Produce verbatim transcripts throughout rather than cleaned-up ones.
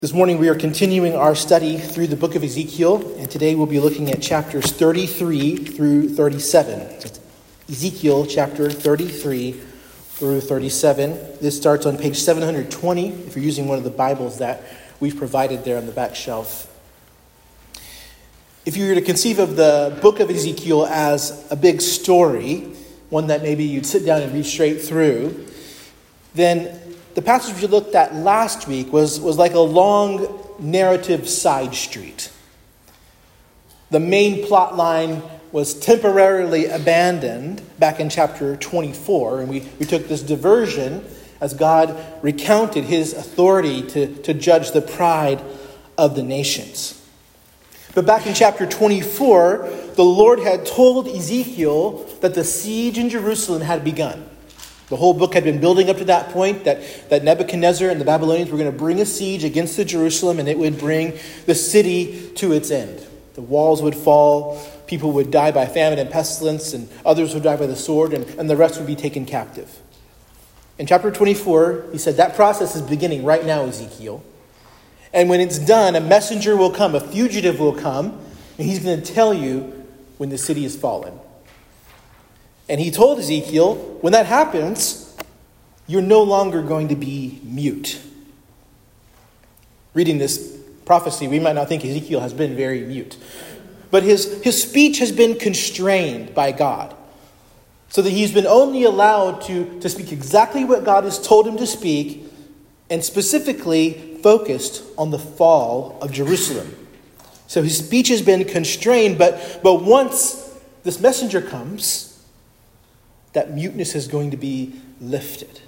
This morning we are continuing our study through the book of Ezekiel, and today we'll be looking at chapters thirty-three through thirty-seven. Ezekiel chapter thirty-three through thirty-seven. This starts on page seven hundred twenty, if you're using one of the Bibles that we've provided there on the back shelf. If you were to conceive of the book of Ezekiel as a big story, one that maybe you'd sit down and read straight through, then the passage we looked at last week was, was like a long narrative side street. The main plot line was temporarily abandoned back in chapter twenty-four, and we, we took this diversion as God recounted his authority to, to judge the pride of the nations. But back in chapter twenty-four, the Lord had told Ezekiel that the siege in Jerusalem had begun. The whole book had been building up to that point, that, that Nebuchadnezzar and the Babylonians were going to bring a siege against the Jerusalem, and it would bring the city to its end. The walls would fall, people would die by famine and pestilence, and others would die by the sword, and, and the rest would be taken captive. In chapter twenty-four, he said, that process is beginning right now, Ezekiel. And when it's done, a messenger will come, a fugitive will come, and he's going to tell you when the city is fallen. And he told Ezekiel, when that happens, you're no longer going to be mute. Reading this prophecy, we might not think Ezekiel has been very mute. But his, his speech has been constrained by God, so that he's been only allowed to, to speak exactly what God has told him to speak, and specifically focused on the fall of Jerusalem. So his speech has been constrained, but, but once this messenger comes, that muteness is going to be lifted.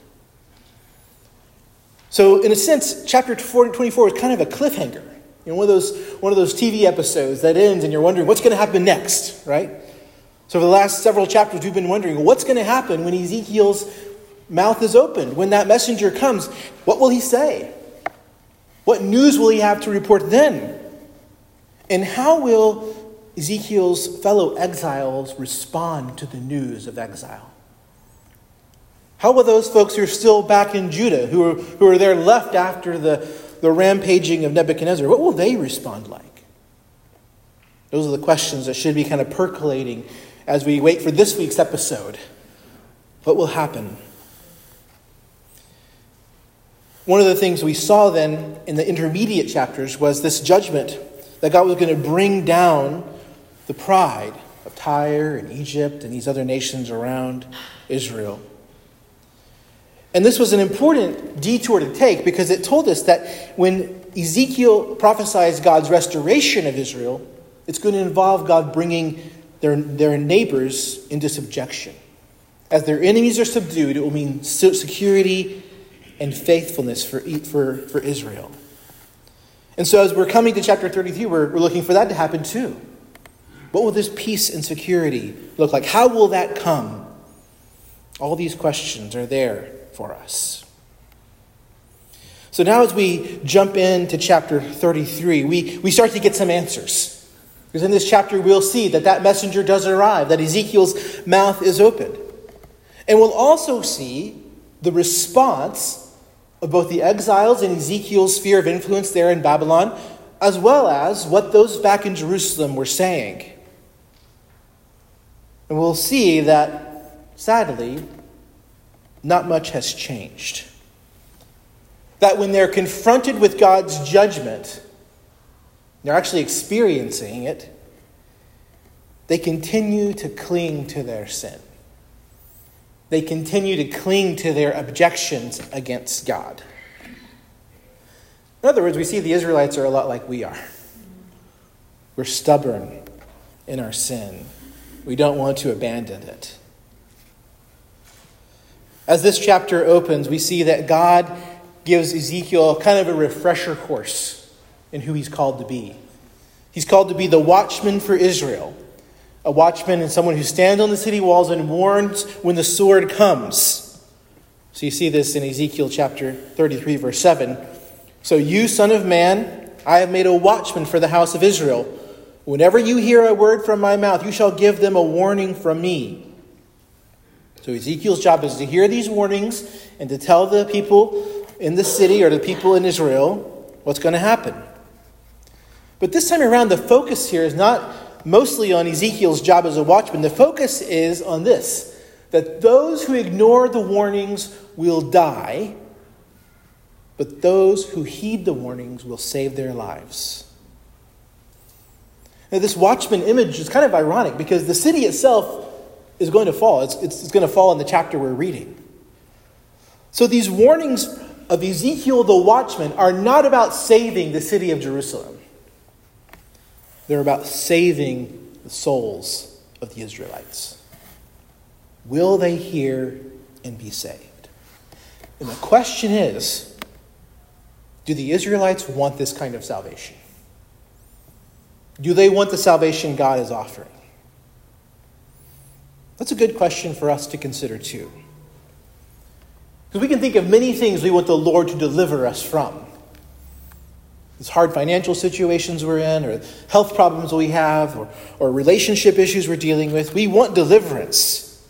So in a sense, chapter twenty-four is kind of a cliffhanger. You know, one of those one of those T V episodes that ends and you're wondering what's going to happen next, right? So for the last several chapters, we've been wondering what's going to happen when Ezekiel's mouth is opened, when that messenger comes. What will he say? What news will he have to report then? And how will Ezekiel's fellow exiles respond to the news of exile? How will those folks who are still back in Judah, who are, who are there left after the, the rampaging of Nebuchadnezzar, what will they respond like? Those are the questions that should be kind of percolating as we wait for this week's episode. What will happen? One of the things we saw then in the intermediate chapters was this judgment that God was going to bring down the pride of Tyre and Egypt and these other nations around Israel. And this was an important detour to take because it told us that when Ezekiel prophesies God's restoration of Israel, it's going to involve God bringing their, their neighbors into subjection. As their enemies are subdued, it will mean security and faithfulness for, for, for Israel. And so as we're coming to chapter thirty-three, we're, we're looking for that to happen too. What will this peace and security look like? How will that come? All these questions are there for us. So now as we jump into chapter thirty-three, we, we start to get some answers. Because in this chapter we'll see that that messenger does arrive, that Ezekiel's mouth is opened. And we'll also see the response of both the exiles in Ezekiel's sphere of influence there in Babylon, as well as what those back in Jerusalem were saying. And we'll see that, sadly, not much has changed. That when they're confronted with God's judgment, they're actually experiencing it, they continue to cling to their sin. They continue to cling to their objections against God. In other words, we see the Israelites are a lot like we are. We're stubborn in our sin. We don't want to abandon it. As this chapter opens, we see that God gives Ezekiel kind of a refresher course in who he's called to be. He's called to be the watchman for Israel. A watchman is someone who stands on the city walls and warns when the sword comes. So you see this in Ezekiel chapter thirty-three, verse seven. So you, son of man, I have made a watchman for the house of Israel. Whenever you hear a word from my mouth, you shall give them a warning from me. So Ezekiel's job is to hear these warnings and to tell the people in the city or the people in Israel what's going to happen. But this time around, the focus here is not mostly on Ezekiel's job as a watchman. The focus is on this, that those who ignore the warnings will die, but those who heed the warnings will save their lives. Now, this watchman image is kind of ironic because the city itself is going to fall. It's, it's, it's going to fall in the chapter we're reading. So these warnings of Ezekiel the watchman are not about saving the city of Jerusalem. They're about saving the souls of the Israelites. Will they hear and be saved? And the question is, do the Israelites want this kind of salvation? Do they want the salvation God is offering? That's a good question for us to consider too. Because we can think of many things we want the Lord to deliver us from. These hard financial situations we're in, or health problems we have, or, or relationship issues we're dealing with. We want deliverance.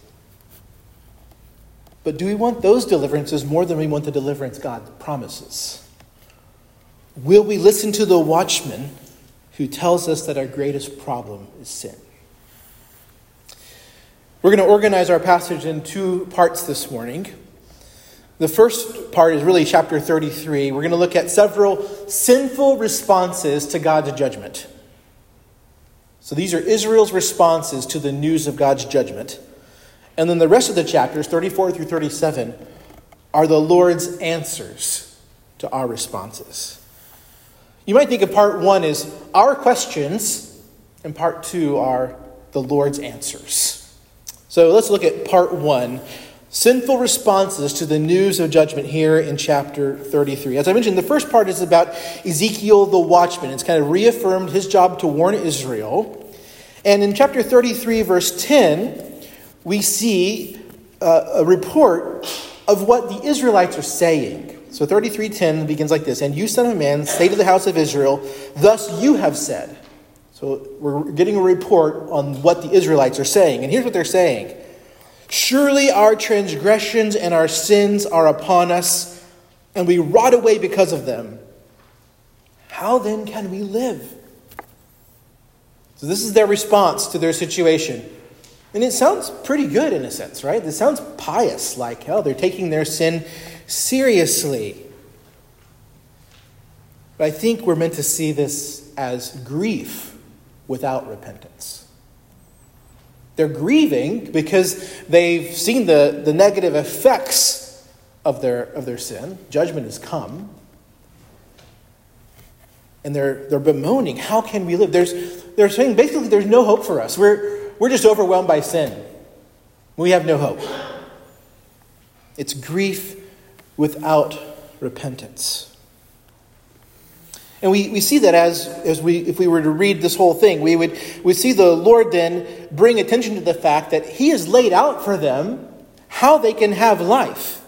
But do we want those deliverances more than we want the deliverance God promises? Will we listen to the watchman who tells us that our greatest problem is sin? We're going to organize our passage in two parts this morning. The first part is really chapter thirty-three. We're going to look at several sinful responses to God's judgment. So these are Israel's responses to the news of God's judgment. And then the rest of the chapters, thirty-four through thirty-seven, are the Lord's answers to our responses. You might think of part one as our questions, and part two are the Lord's answers. So let's look at part one, sinful responses to the news of judgment here in chapter thirty-three. As I mentioned, the first part is about Ezekiel the watchman. It's kind of reaffirmed his job to warn Israel. And in chapter thirty-three, verse ten, we see uh, a report of what the Israelites are saying. So thirty-three ten begins like this. And you, son of man, say to the house of Israel, thus you have said. So we're getting a report on what the Israelites are saying. And here's what they're saying. Surely our transgressions and our sins are upon us, and we rot away because of them. How then can we live? So this is their response to their situation. And it sounds pretty good in a sense, right? It sounds pious, like, oh, they're taking their sin seriously. But I think we're meant to see this as grief without repentance. They're grieving because they've seen the, the negative effects of their of their sin. Judgment has come. And they're they're bemoaning, how can we live? There's they're saying basically there's no hope for us. We're we're just overwhelmed by sin. We have no hope. It's grief without repentance. And we, we see that as, as we if we were to read this whole thing, we would we see the Lord then bring attention to the fact that he has laid out for them how they can have life.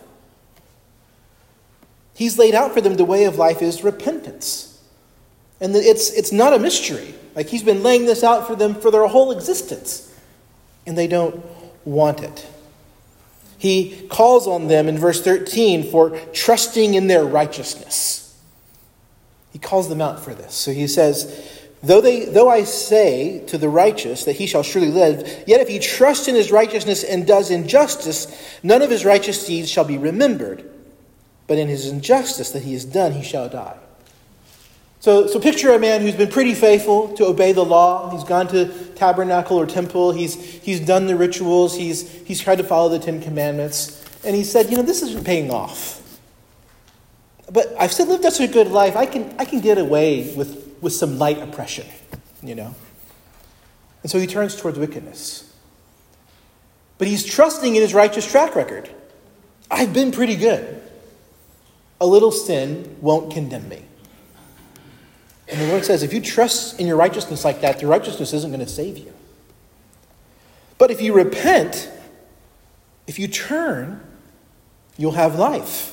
He's laid out for them the way of life is repentance. And it's it's not a mystery. Like he's been laying this out for them for their whole existence. And they don't want it. He calls on them in verse thirteen for trusting in their righteousness. He calls them out for this. So he says, though they, though I say to the righteous that he shall surely live, yet if he trusts in his righteousness and does injustice, none of his righteous deeds shall be remembered. But in his injustice that he has done, he shall die. So, so picture a man who's been pretty faithful to obey the law. He's gone to tabernacle or temple. He's he's done the rituals. He's he's tried to follow the Ten Commandments. And he said, you know, this isn't paying off. But I've still lived such a good life. I can I can get away with, with some light oppression, you know. And so he turns towards wickedness. But he's trusting in his righteous track record. I've been pretty good. A little sin won't condemn me. And the Lord says, if you trust in your righteousness like that, your righteousness isn't going to save you. But if you repent, if you turn, you'll have life.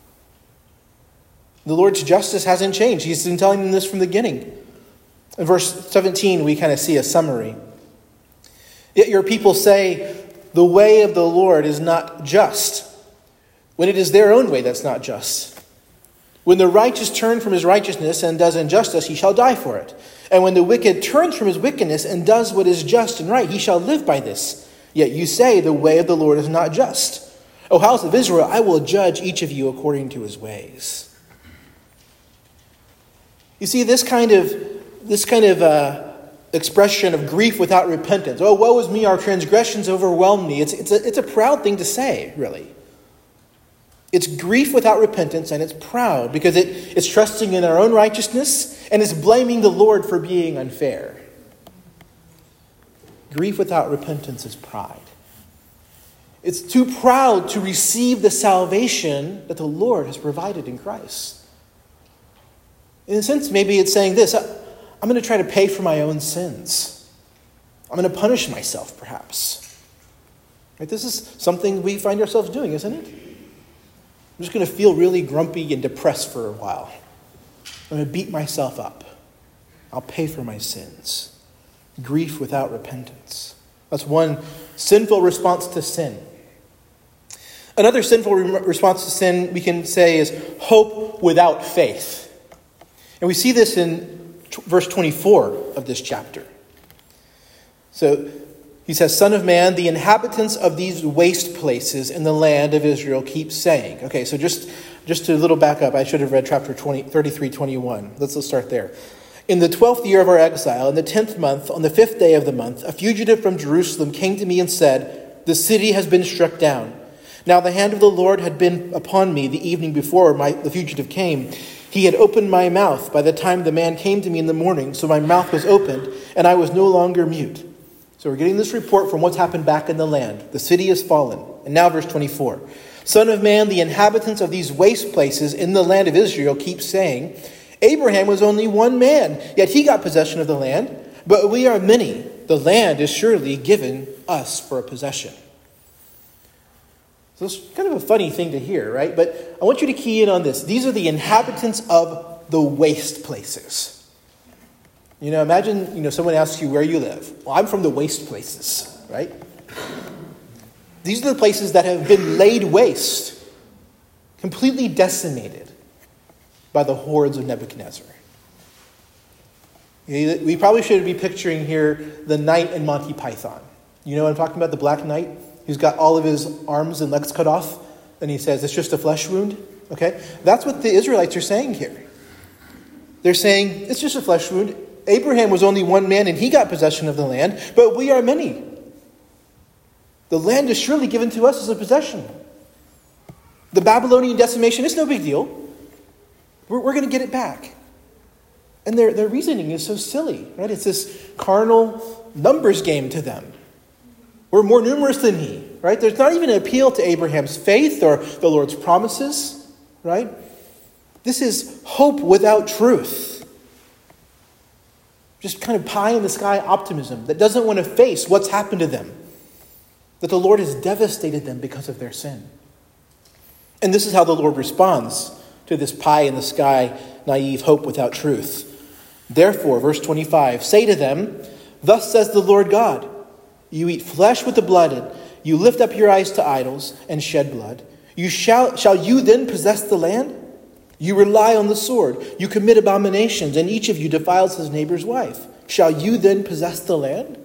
The Lord's justice hasn't changed. He's been telling them this from the beginning. In verse seventeen, we kind of see a summary. Yet your people say, the way of the Lord is not just, when it is their own way that's not just. When the righteous turn from his righteousness and does injustice, he shall die for it. And when the wicked turns from his wickedness and does what is just and right, he shall live by this. Yet you say, the way of the Lord is not just. O house of Israel, I will judge each of you according to his ways. You see, this kind of, this kind of uh, expression of grief without repentance. Oh, woe is me, our transgressions overwhelm me. It's, it's, a, it's a proud thing to say, really. It's grief without repentance, and it's proud because it, it's trusting in our own righteousness and it's blaming the Lord for being unfair. Grief without repentance is pride. It's too proud to receive the salvation that the Lord has provided in Christ. In a sense, maybe it's saying this, I'm going to try to pay for my own sins. I'm going to punish myself, perhaps. Right? This is something we find ourselves doing, isn't it? I'm just going to feel really grumpy and depressed for a while. I'm going to beat myself up. I'll pay for my sins. Grief without repentance. That's one sinful response to sin. Another sinful re- response to sin we can say is hope without faith. And we see this in t- verse twenty-four of this chapter. So he says, Son of man, the inhabitants of these waste places in the land of Israel keep saying. Okay, so just, just a little back up. I should have read chapter twenty, thirty-three, twenty-one. Let's, let's start there. In the twelfth year of our exile, in the tenth month, on the fifth day of the month, a fugitive from Jerusalem came to me and said, the city has been struck down. Now the hand of the Lord had been upon me the evening before my, the fugitive came. He had opened my mouth by the time the man came to me in the morning, so my mouth was opened, and I was no longer mute. So we're getting this report from what's happened back in the land. The city has fallen. And now verse twenty-four. Son of man, the inhabitants of these waste places in the land of Israel keep saying, Abraham was only one man, yet he got possession of the land. But we are many. The land is surely given us for a possession. So it's kind of a funny thing to hear, right? But I want you to key in on this. These are the inhabitants of the waste places. You know, imagine, you know, someone asks you where you live. Well, I'm from the waste places, right? These are the places that have been laid waste, completely decimated by the hordes of Nebuchadnezzar. We probably should be picturing here the knight in Monty Python. You know what I'm talking about? The Black Knight, who's got all of his arms and legs cut off, and he says, it's just a flesh wound. Okay? That's what the Israelites are saying here. They're saying, it's just a flesh wound. Abraham was only one man, and he got possession of the land, but we are many. The land is surely given to us as a possession. The Babylonian decimation is no big deal. We're, we're going to get it back. And their, their reasoning is so silly, right? It's this carnal numbers game to them. We're more numerous than he, right? There's not even an appeal to Abraham's faith or the Lord's promises, right? This is hope without truth. Just kind of pie in the sky optimism that doesn't want to face what's happened to them. That the Lord has devastated them because of their sin. And this is how the Lord responds to this pie in the sky, naive hope without truth. Therefore, verse twenty-five, say to them, thus says the Lord God, you eat flesh with the blooded, you lift up your eyes to idols and shed blood. You shall, shall you then possess the land? You rely on the sword. You commit abominations, and each of you defiles his neighbor's wife. Shall you then possess the land?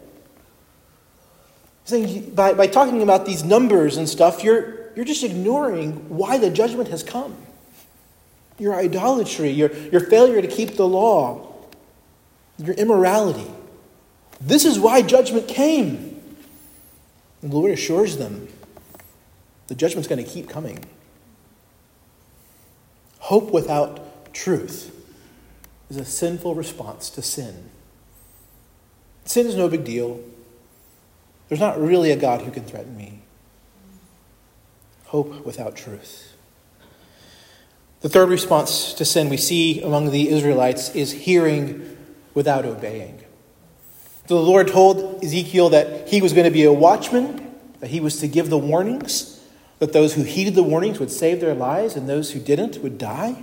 Saying by, by talking about these numbers and stuff, you're, you're just ignoring why the judgment has come. Your idolatry, your, your failure to keep the law, your immorality. This is why judgment came. And the Lord assures them the judgment's going to keep coming. Hope without truth is a sinful response to sin. Sin is no big deal. There's not really a God who can threaten me. Hope without truth. The third response to sin we see among the Israelites is hearing without obeying. The Lord told Ezekiel that he was going to be a watchman, that he was to give the warnings, that those who heeded the warnings would save their lives and those who didn't would die.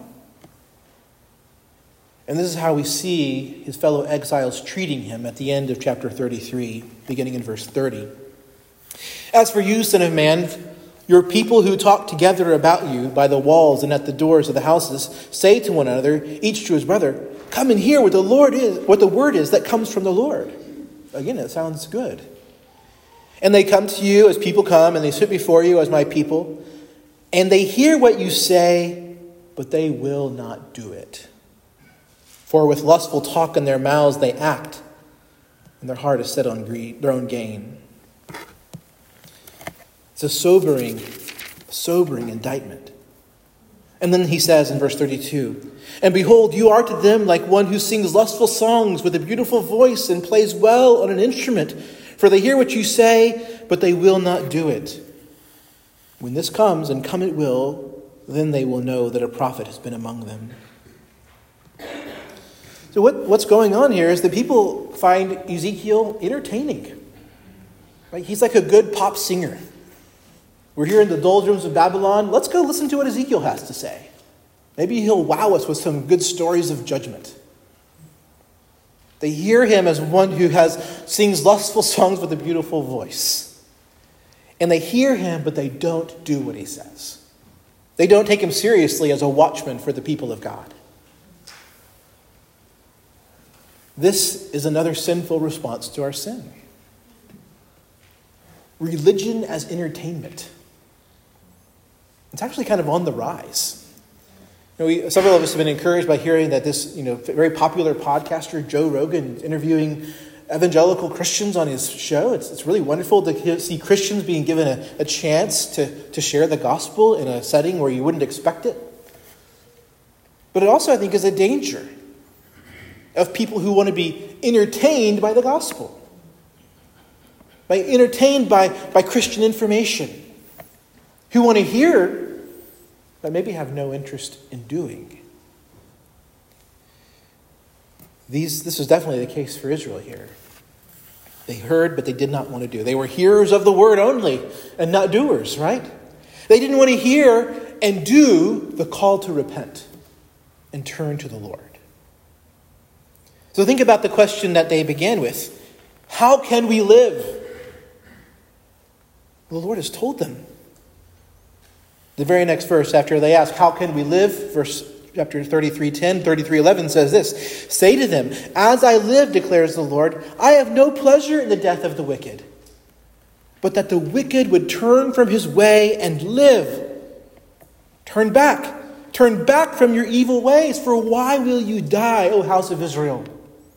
And this is how we see his fellow exiles treating him at the end of chapter thirty-three, beginning in verse thirty. As for you, son of man, Your people who talk together about you by the walls and at the doors of the houses say to one another, each to his brother, come and hear what the Lord is, what the word is that comes from the Lord. Again, it sounds good. And they come to you as people come, and they sit before you as my people, and they hear what you say, but they will not do it. For with lustful talk in their mouths they act, and their heart is set on greed, their own gain. It's a sobering, sobering indictment. And then he says in verse thirty-two, and behold, you are to them like one who sings lustful songs with a beautiful voice and plays well on an instrument. For they hear what you say, but they will not do it. When this comes, and come it will, then they will know that a prophet has been among them. So what, what's going on here is that people find Ezekiel entertaining. Right? He's like a good pop singer. We're here in the doldrums of Babylon. Let's go listen to what Ezekiel has to say. Maybe he'll wow us with some good stories of judgment. They hear him as one who has sings lustful songs with a beautiful voice. And they hear him, but they don't do what he says. They don't take him seriously as a watchman for the people of God. This is another sinful response to our sin. Religion as entertainment. It's actually kind of on the rise. You know, we, several of us have been encouraged by hearing that this, you know, very popular podcaster, Joe Rogan, is interviewing evangelical Christians on his show. It's, it's really wonderful to see Christians being given a, a chance to, to share the gospel in a setting where you wouldn't expect it. But it also, I think, is a danger of people who want to be entertained by the gospel. By entertained by, by Christian information. Who want to hear, but maybe have no interest in doing. These, this is definitely the case for Israel here. They heard, but they did not want to do. They were hearers of the word only and not doers, right? They didn't want to hear and do the call to repent and turn to the Lord. So think about the question that they began with. How can we live? The Lord has told them. The very next verse, after they ask, how can we live? Verse chapter thirty-three ten, thirty-three eleven says this. Say to them, as I live, declares the Lord, I have no pleasure in the death of the wicked, but that the wicked would turn from his way and live. Turn back. Turn back from your evil ways, for why will you die, O house of Israel?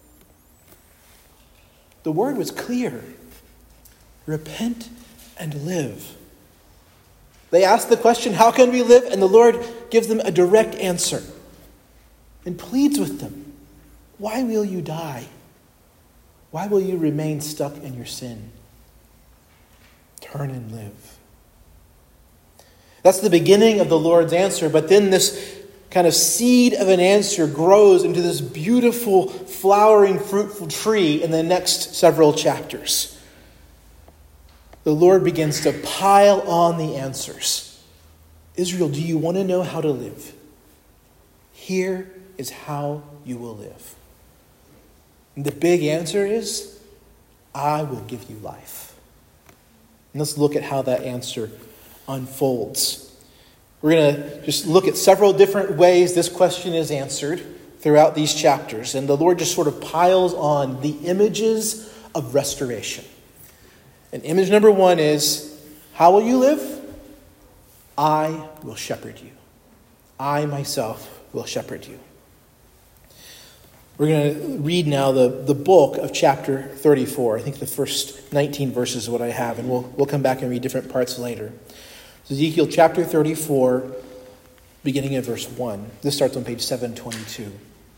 The word was clear. Repent and live. They ask the question, how can we live? And the Lord gives them a direct answer and pleads with them. Why will you die? Why will you remain stuck in your sin? Turn and live. That's the beginning of the Lord's answer, but then this kind of seed of an answer grows into this beautiful, flowering, fruitful tree in the next several chapters. The Lord begins to pile on the answers. Israel, do you want to know how to live? Here is how you will live. And the big answer is, I will give you life. And let's look at how that answer unfolds. We're going to just look at several different ways this question is answered throughout these chapters. And the Lord just sort of piles on the images of restoration. And image number one is, how will you live? I will shepherd you. I myself will shepherd you. We're going to read now the, the bulk of chapter thirty-four. I think the first nineteen verses is what I have, and we'll, we'll come back and read different parts later. Ezekiel chapter thirty-four, beginning at verse one. This starts on page seven twenty-two.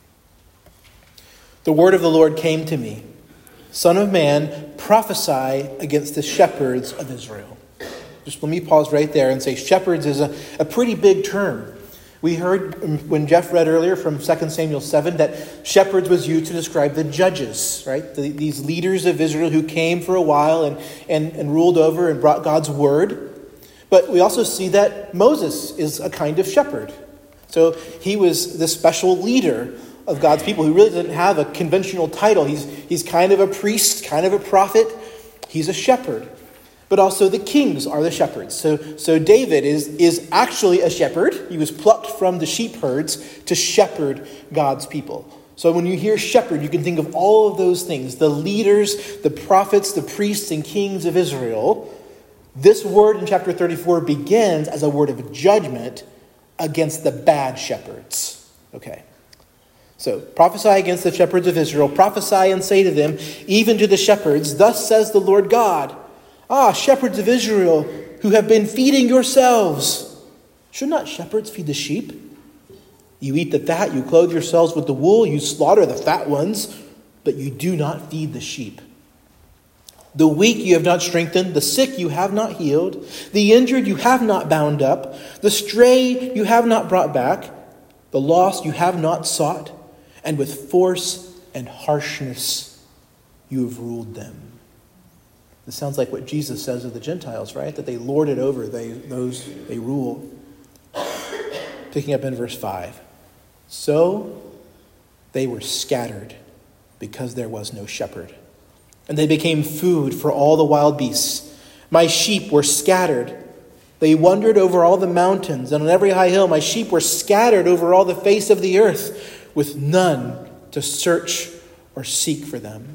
The word of the Lord came to me. Son of man, prophesy against the shepherds of Israel. Just let me pause right there and say shepherds is a, a pretty big term. We heard when Jeff read earlier from Second Samuel seven that shepherds was used to describe the judges, right? The, these leaders of Israel who came for a while and, and, and ruled over and brought God's word. But we also see that Moses is a kind of shepherd. So he was the special leader of God's people who really doesn't have a conventional title. He's, he's kind of a priest, kind of a prophet. He's a shepherd. but also the kings are the shepherds. So, so David is, is actually a shepherd. He was plucked from the sheep herds to shepherd God's people. So when you hear shepherd, you can think of all of those things. The leaders, the prophets, the priests, and kings of Israel. This word in chapter thirty-four begins as a word of judgment against the bad shepherds. Okay. So prophesy against the shepherds of Israel. Prophesy and say to them, even to the shepherds, thus says the Lord God. Ah, shepherds of Israel, who have been feeding yourselves. Should not shepherds feed the sheep? You eat the fat, you clothe yourselves with the wool, you slaughter the fat ones, but you do not feed the sheep. The weak you have not strengthened, the sick you have not healed, the injured you have not bound up, the stray you have not brought back, the lost you have not sought, and with force and harshness you have ruled them. This sounds like what Jesus says of the Gentiles, right? That they lord it over they, those they rule. Picking up in verse five. So they were scattered because there was no shepherd. And they became food for all the wild beasts. My sheep were scattered. They wandered over all the mountains, and on every high hill my sheep were scattered over all the face of the earth, with none to search or seek for them.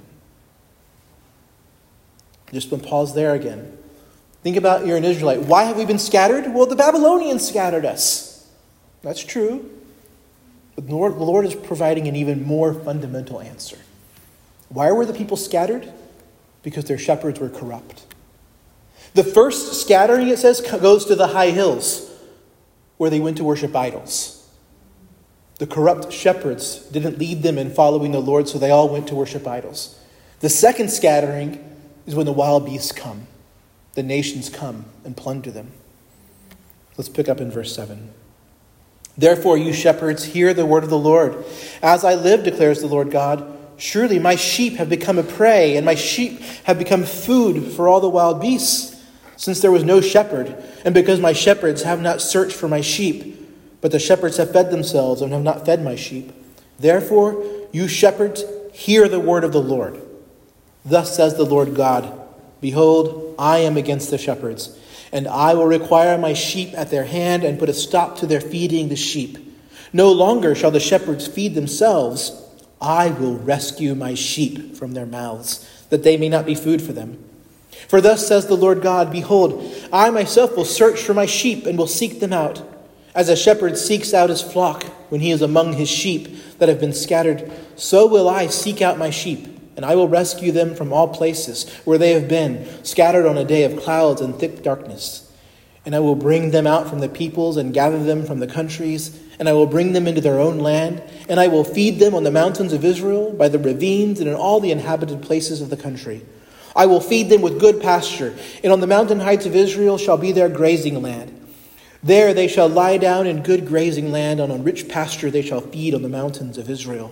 Just want to pause there again. Think about you're an Israelite. Why have we been scattered? Well, the Babylonians scattered us. That's true. But the Lord, the Lord is providing an even more fundamental answer. Why were the people scattered? Because their shepherds were corrupt. The first scattering, it says, goes to the high hills, where they went to worship idols. The corrupt shepherds didn't lead them in following the Lord, so they all went to worship idols. The second scattering is when the wild beasts come. The nations come and plunder them. Let's pick up in verse seven. Therefore, you shepherds, hear the word of the Lord. As I live, declares the Lord God, surely my sheep have become a prey, and my sheep have become food for all the wild beasts, since there was no shepherd, and because my shepherds have not searched for my sheep, but the shepherds have fed themselves and have not fed my sheep. Therefore, you shepherds, hear the word of the Lord. Thus says the Lord God, behold, I am against the shepherds, and I will require my sheep at their hand and put a stop to their feeding the sheep. No longer shall the shepherds feed themselves. I will rescue my sheep from their mouths, that they may not be food for them. For thus says the Lord God, behold, I myself will search for my sheep and will seek them out, as a shepherd seeks out his flock when he is among his sheep that have been scattered. So will I seek out my sheep, and I will rescue them from all places where they have been, scattered on a day of clouds and thick darkness. And I will bring them out from the peoples and gather them from the countries, and I will bring them into their own land, and I will feed them on the mountains of Israel, by the ravines, and in all the inhabited places of the country. I will feed them with good pasture, and on the mountain heights of Israel shall be their grazing land. There they shall lie down in good grazing land, and on rich pasture they shall feed on the mountains of Israel.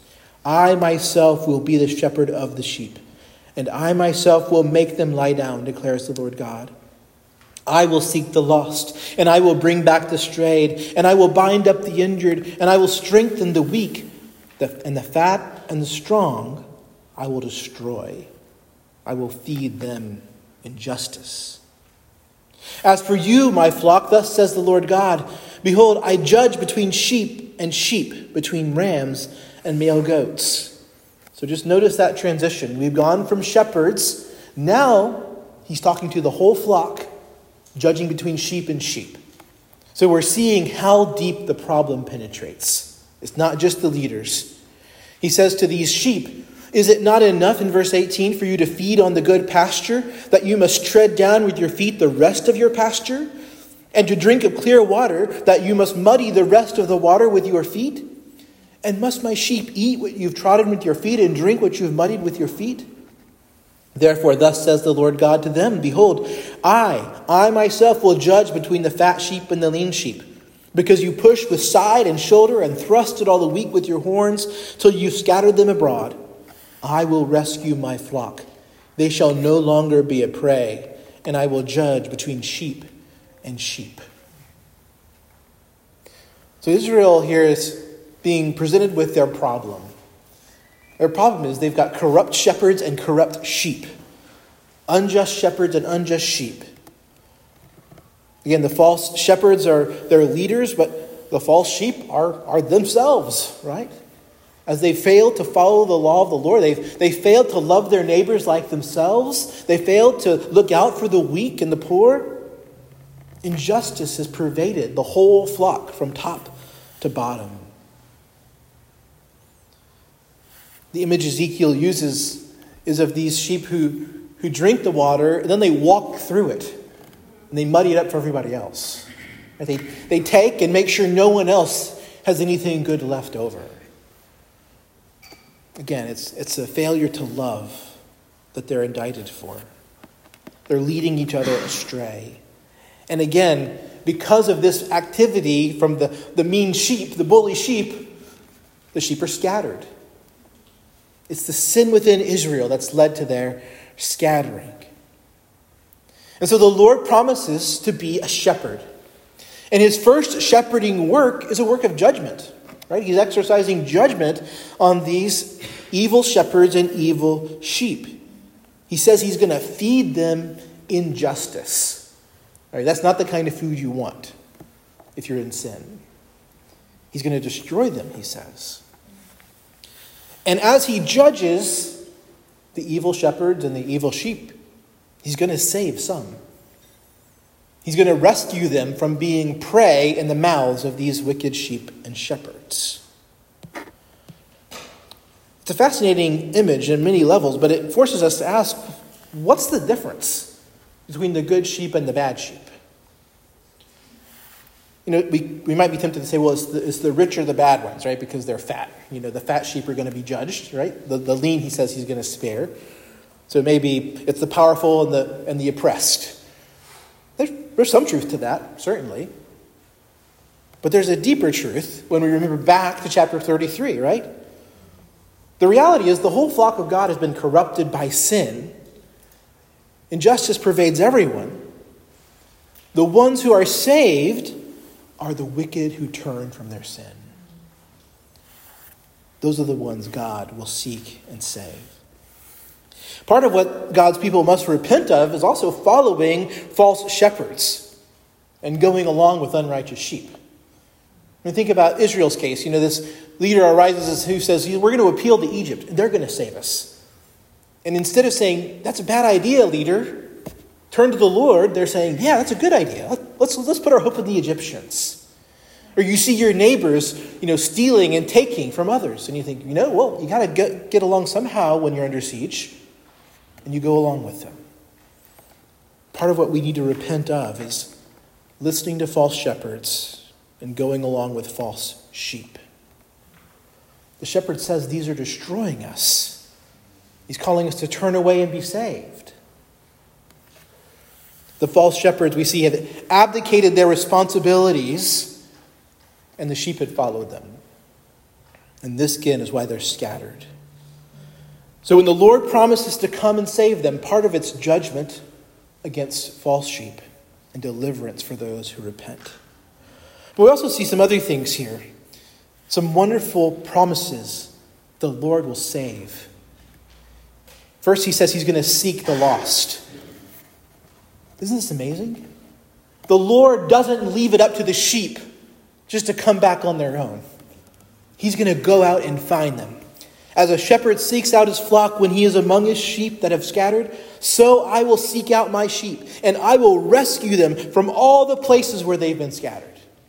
I myself will be the shepherd of the sheep, and I myself will make them lie down, declares the Lord God. I will seek the lost, and I will bring back the strayed, and I will bind up the injured, and I will strengthen the weak, and the fat and the strong I will destroy. I will feed them in justice. As for you, my flock, thus says the Lord God, behold, I judge between sheep and sheep, between rams and male goats. So just notice that transition. We've gone from shepherds. Now he's talking to the whole flock, judging between sheep and sheep. So we're seeing how deep the problem penetrates. It's not just the leaders. He says to these sheep, is it not enough in verse eighteen for you to feed on the good pasture, that you must tread down with your feet the rest of your pasture? And to drink of clear water, that you must muddy the rest of the water with your feet? And must my sheep eat what you've trodden with your feet and drink what you've muddied with your feet? Therefore, thus says the Lord God to them, behold, I, I myself will judge between the fat sheep and the lean sheep, because you pushed with side and shoulder and thrusted all the weak with your horns till you scattered them abroad. I will rescue my flock. They shall no longer be a prey, and I will judge between sheep and sheep. So Israel here is being presented with their problem. Their problem is they've got corrupt shepherds and corrupt sheep. unjust shepherds and unjust sheep. Again, the false shepherds are their leaders, but the false sheep are, are themselves, right? As they fail to follow the law of the Lord, they've, they failed to love their neighbors like themselves. They failed to look out for the weak and the poor. Injustice has pervaded the whole flock from top to bottom. The image Ezekiel uses is of these sheep who, who drink the water and then they walk through it and they muddy it up for everybody else. They, they take and make sure no one else has anything good left over. Again, it's, it's a failure to love that they're indicted for. They're leading each other astray. And again, because of this activity from the, the mean sheep, the bully sheep, the sheep are scattered. It's the sin within Israel that's led to their scattering. And so the Lord promises to be a shepherd. And his first shepherding work is a work of judgment. Right? He's exercising judgment on these evil shepherds and evil sheep. He says he's going to feed them injustice. Right, that's not the kind of food you want if you're in sin. He's going to destroy them, he says. And as he judges the evil shepherds and the evil sheep, he's going to save some. He's going to rescue them from being prey in the mouths of these wicked sheep and shepherds. It's a fascinating image in many levels, but it forces us to ask, what's the difference between the good sheep and the bad sheep? You know, we, we might be tempted to say, well, it's the, it's the rich or the bad ones, right? Because they're fat. You know, the fat sheep are going to be judged, right? The, the lean, he says he's going to spare. So maybe it's the powerful and the and the oppressed. There's, there's some truth to that, certainly. But there's a deeper truth when we remember back to chapter thirty-three, right? The reality is the whole flock of God has been corrupted by sin. Injustice pervades everyone. The ones who are saved are the wicked who turn from their sin. Those are the ones God will seek and save. Part of what God's people must repent of is also following false shepherds and going along with unrighteous sheep. I mean, think about Israel's case. You know, this leader arises who says, we're going to appeal to Egypt, and they're going to save us. And instead of saying, that's a bad idea, leader, turn to the Lord, they're saying, yeah, that's a good idea. Let's, let's put our hope in the Egyptians. Or you see your neighbors, you know, stealing and taking from others. And you think, you know, well, you got to get, get along somehow when you're under siege. And you go along with them. Part of what we need to repent of is listening to false shepherds and going along with false sheep. The shepherd says these are destroying us. He's calling us to turn away and be saved. The false shepherds we see have abdicated their responsibilities, and the sheep had followed them. And this again is why they're scattered. So when the Lord promises to come and save them, part of it's judgment against false sheep and deliverance for those who repent. But we also see some other things here. Some wonderful promises the Lord will save. First, he says he's going to seek the lost. Isn't this amazing? The Lord doesn't leave it up to the sheep just to come back on their own. He's going to go out and find them. As a shepherd seeks out his flock when he is among his sheep that have scattered, so I will seek out my sheep, and I will rescue them from all the places where they've been scattered.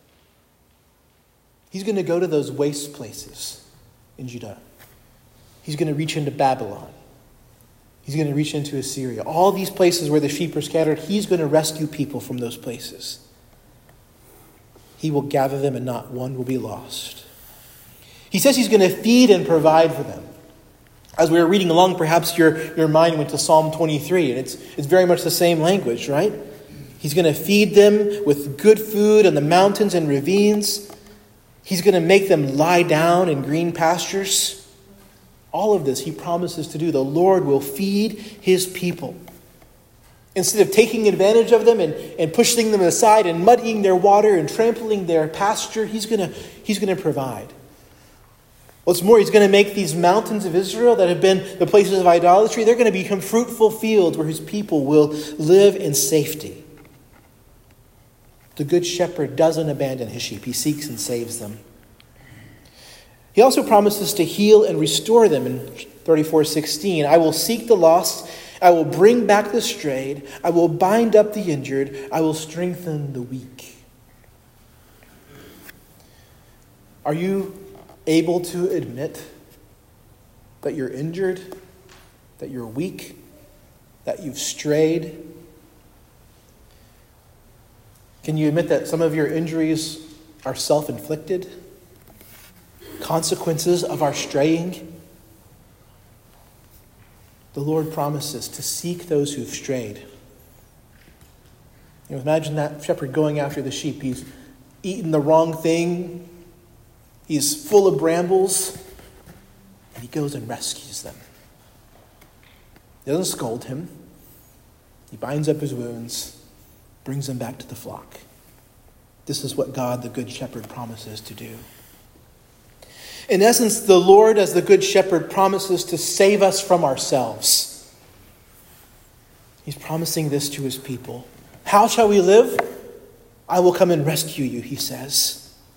He's going to go to those waste places in Judah. He's going to reach into Babylon. He's going to reach into Assyria. All these places where the sheep are scattered, he's going to rescue people from those places. He will gather them and not one will be lost. He says he's going to feed and provide for them. As we were reading along, perhaps your, your mind went to Psalm twenty-three, and it's, it's very much the same language, right? He's going to feed them with good food in the mountains and ravines. He's going to make them lie down in green pastures. All of this he promises to do. The Lord will feed his people. Instead of taking advantage of them and, and pushing them aside and muddying their water and trampling their pasture, he's going to, he's going to provide. What's more, he's going to make these mountains of Israel that have been the places of idolatry, they're going to become fruitful fields where his people will live in safety. The good shepherd doesn't abandon his sheep. He seeks and saves them. He also promises to heal and restore them in thirty-four sixteen. I will seek the lost. I will bring back the strayed. I will bind up the injured. I will strengthen the weak. Are you able to admit that you're injured, that you're weak, that you've strayed? Can you admit that some of your injuries are self-inflicted? Consequences of our straying? The Lord promises to seek those who've strayed. You know, imagine that shepherd going after the sheep. He's eaten the wrong thing. He's full of brambles. And he goes and rescues them. He doesn't scold him. He binds up his wounds, brings them back to the flock. This is what God, the Good Shepherd, promises to do. In essence, the Lord, as the Good Shepherd, promises to save us from ourselves. He's promising this to his people. How shall we live? I will come and rescue you, he says.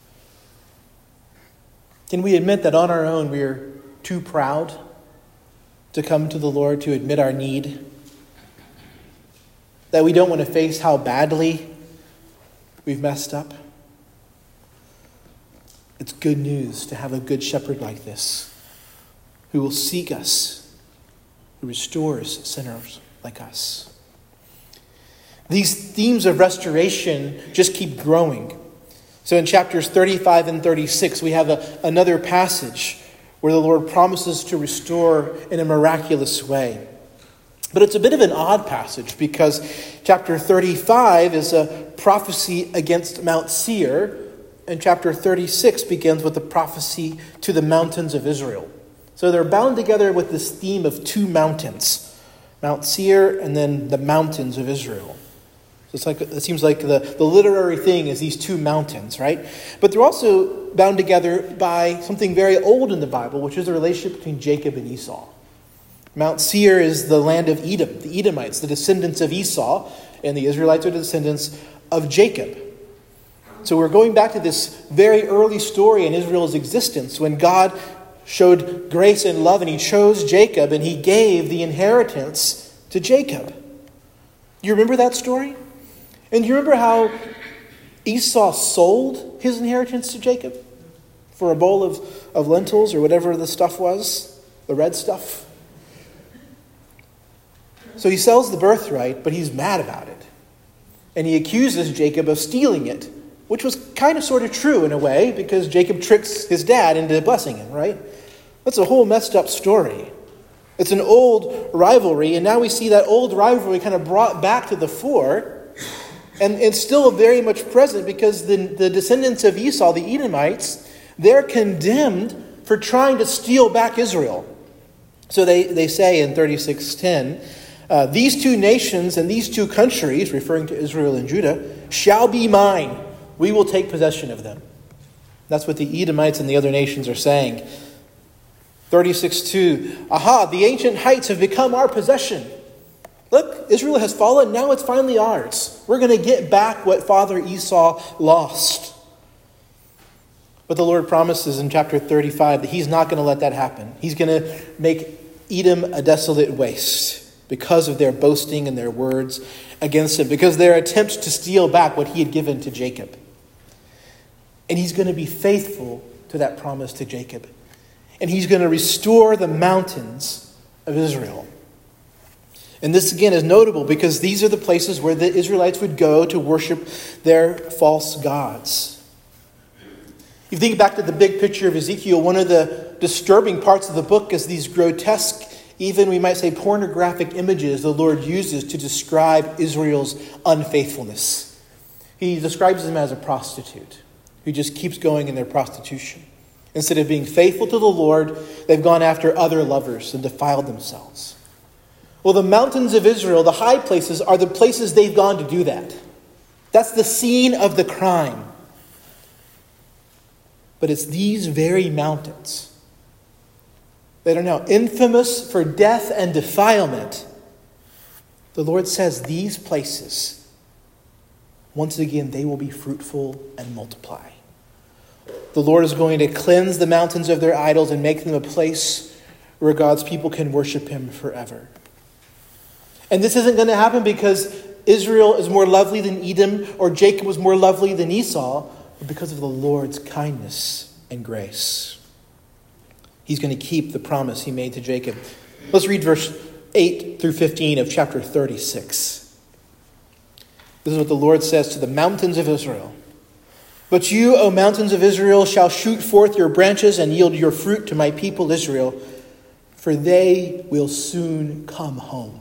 Can we admit that on our own we are too proud to come to the Lord, to admit our need? That we don't want to face how badly we've messed up? It's good news to have a good shepherd like this, who will seek us, who restores sinners like us. These themes of restoration just keep growing. So in chapters thirty-five and thirty-six, we have a, another passage where the Lord promises to restore in a miraculous way. But it's a bit of an odd passage because chapter thirty-five is a prophecy against Mount Seir, and chapter thirty-six begins with a prophecy to the mountains of Israel. So they're bound together with this theme of two mountains, Mount Seir and then the mountains of Israel. So it's like it seems like the, the literary thing is these two mountains, right? But they're also bound together by something very old in the Bible, which is the relationship between Jacob and Esau. Mount Seir is the land of Edom, the Edomites, the descendants of Esau, and the Israelites are the descendants of Jacob. So we're going back to this very early story in Israel's existence when God showed grace and love and he chose Jacob and he gave the inheritance to Jacob. You remember that story? And you remember how Esau sold his inheritance to Jacob for a bowl of, of lentils or whatever the stuff was, the red stuff? So he sells the birthright, but he's mad about it. And he accuses Jacob of stealing it, which was kind of sort of true in a way, because Jacob tricks his dad into blessing him, right? That's a whole messed up story. It's an old rivalry, and now we see that old rivalry kind of brought back to the fore, and it's still very much present because the, the descendants of Esau, the Edomites, they're condemned for trying to steal back Israel. So they, they say in thirty-six ten, Uh, these two nations and these two countries, referring to Israel and Judah, shall be mine. We will take possession of them. That's what the Edomites and the other nations are saying. thirty-six two, aha, the ancient heights have become our possession. Look, Israel has fallen, now it's finally ours. We're going to get back what Father Esau lost. But the Lord promises in chapter thirty-five that he's not going to let that happen. He's going to make Edom a desolate waste, because of their boasting and their words against him, because their attempts to steal back what he had given to Jacob. And he's going to be faithful to that promise to Jacob. And he's going to restore the mountains of Israel. And this again is notable because these are the places where the Israelites would go to worship their false gods. If you think back to the big picture of Ezekiel, one of the disturbing parts of the book is these grotesque, even we might say pornographic images the Lord uses to describe Israel's unfaithfulness. He describes them as a prostitute who just keeps going in their prostitution. Instead of being faithful to the Lord, they've gone after other lovers and defiled themselves. Well, the mountains of Israel, the high places, are the places they've gone to do that. That's the scene of the crime. But it's these very mountains that are now infamous for death and defilement, the Lord says these places, once again, they will be fruitful and multiply. The Lord is going to cleanse the mountains of their idols and make them a place where God's people can worship him forever. And this isn't going to happen because Israel is more lovely than Edom or Jacob was more lovely than Esau, but because of the Lord's kindness and grace. He's going to keep the promise he made to Jacob. Let's read verse eight through fifteen of chapter thirty-six. This is what the Lord says to the mountains of Israel. But you, O mountains of Israel, shall shoot forth your branches and yield your fruit to my people Israel, for they will soon come home.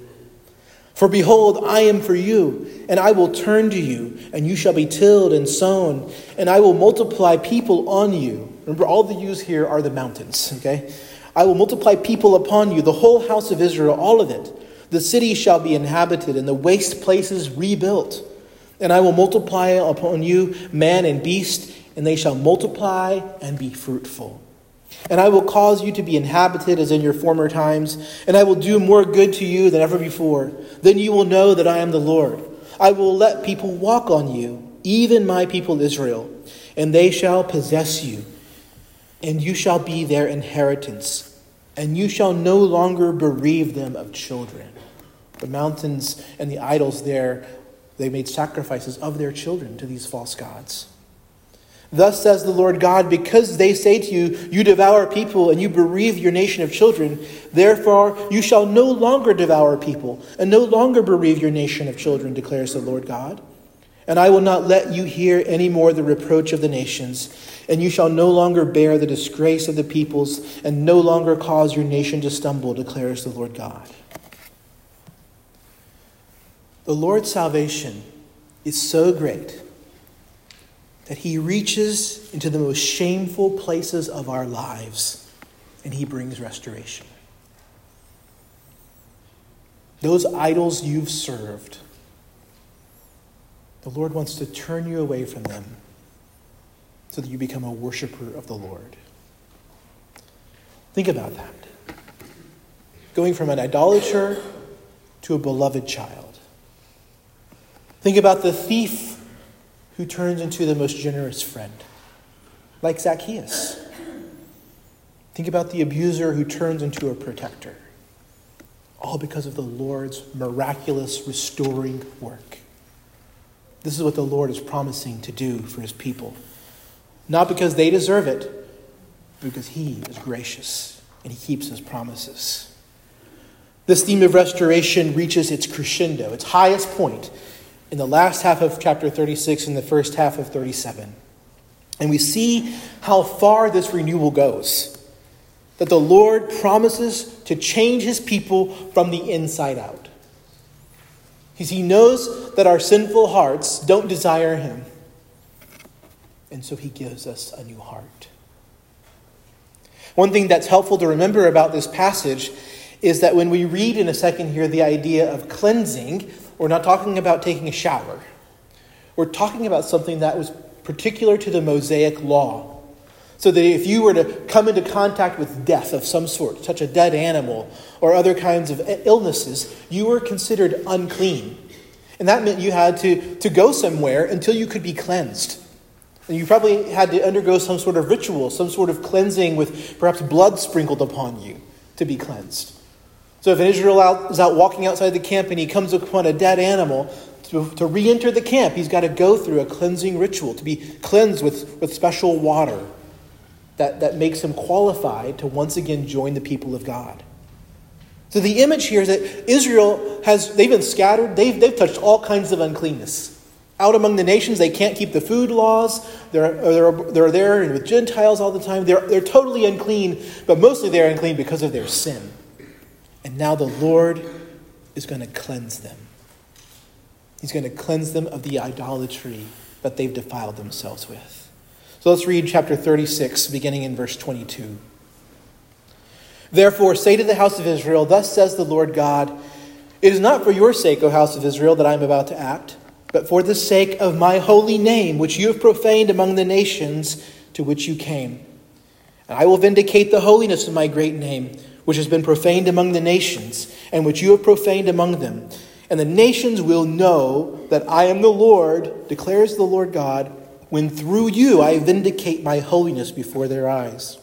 For behold, I am for you, and I will turn to you, and you shall be tilled and sown, and I will multiply people on you. Remember, all the yous here are the mountains, okay? I will multiply people upon you, the whole house of Israel, all of it. The city shall be inhabited, and the waste places rebuilt. And I will multiply upon you man and beast, and they shall multiply and be fruitful. And I will cause you to be inhabited as in your former times, and I will do more good to you than ever before. Then you will know that I am the Lord. I will let people walk on you, even my people Israel, and they shall possess you, and you shall be their inheritance, and you shall no longer bereave them of children. The mountains and the idols there, they made sacrifices of their children to these false gods. Thus says the Lord God, because they say to you, you devour people and you bereave your nation of children, therefore you shall no longer devour people and no longer bereave your nation of children, declares the Lord God. And I will not let you hear any more the reproach of the nations, and you shall no longer bear the disgrace of the peoples and no longer cause your nation to stumble, declares the Lord God. The Lord's salvation is so great that he reaches into the most shameful places of our lives and he brings restoration. Those idols you've served, the Lord wants to turn you away from them so that you become a worshiper of the Lord. Think about that. Going from an idolater to a beloved child. Think about the thief who turns into the most generous friend, like Zacchaeus. Think about the abuser who turns into a protector, all because of the Lord's miraculous restoring work. This is what the Lord is promising to do for his people, not because they deserve it, but because he is gracious and he keeps his promises. This theme of restoration reaches its crescendo, its highest point, in the last half of chapter thirty-six and the first half of thirty-seven. And we see how far this renewal goes. That the Lord promises to change his people from the inside out. Because he knows that our sinful hearts don't desire him. And so he gives us a new heart. One thing that's helpful to remember about this passage is that when we read in a second here the idea of cleansing, we're not talking about taking a shower. We're talking about something that was particular to the Mosaic law. So that if you were to come into contact with death of some sort, such a dead animal or other kinds of illnesses, you were considered unclean. And that meant you had to, to go somewhere until you could be cleansed. And you probably had to undergo some sort of ritual, some sort of cleansing with perhaps blood sprinkled upon you to be cleansed. So if an Israelite is out walking outside the camp and he comes upon a dead animal, to, to re-enter the camp, he's got to go through a cleansing ritual, to be cleansed with, with special water that, that makes him qualified to once again join the people of God. So the image here is that Israel has, they've been scattered, they've, they've touched all kinds of uncleanness. Out among the nations, they can't keep the food laws. They're, they're, they're there with Gentiles all the time. They're, they're totally unclean, but mostly they're unclean because of their sin. And now the Lord is going to cleanse them. He's going to cleanse them of the idolatry that they've defiled themselves with. So let's read chapter thirty-six, beginning in verse twenty-two. Therefore, say to the house of Israel, thus says the Lord God, it is not for your sake, O house of Israel, that I am about to act, but for the sake of my holy name, which you have profaned among the nations to which you came. And I will vindicate the holiness of my great name, which has been profaned among the nations, and which you have profaned among them. And the nations will know that I am the Lord, declares the Lord God, when through you I vindicate my holiness before their eyes.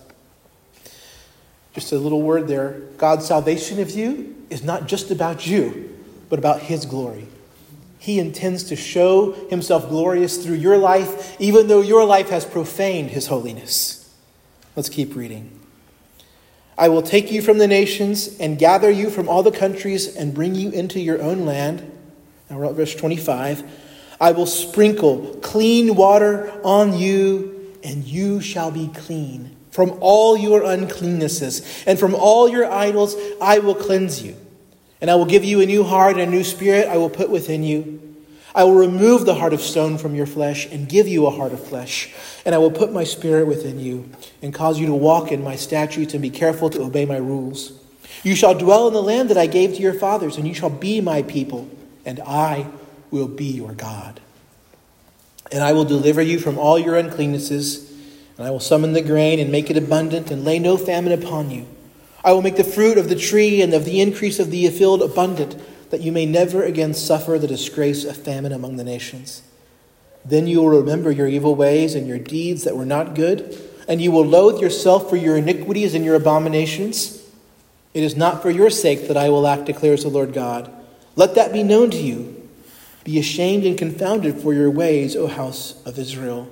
Just a little word there. God's salvation of you is not just about you, but about his glory. He intends to show himself glorious through your life, even though your life has profaned his holiness. Let's keep reading. I will take you from the nations and gather you from all the countries and bring you into your own land. Now we're at verse twenty-five. I will sprinkle clean water on you, and you shall be clean. From all your uncleannesses and from all your idols I will cleanse you. And I will give you a new heart and a new spirit I will put within you. I will remove the heart of stone from your flesh and give you a heart of flesh. And I will put my spirit within you and cause you to walk in my statutes and be careful to obey my rules. You shall dwell in the land that I gave to your fathers, and you shall be my people, and I will be your God. And I will deliver you from all your uncleannesses, and I will summon the grain and make it abundant and lay no famine upon you. I will make the fruit of the tree and of the increase of the field abundant, that you may never again suffer the disgrace of famine among the nations. Then you will remember your evil ways and your deeds that were not good, and you will loathe yourself for your iniquities and your abominations. It is not for your sake that I will act, declares the Lord God. Let that be known to you. Be ashamed and confounded for your ways, O house of Israel.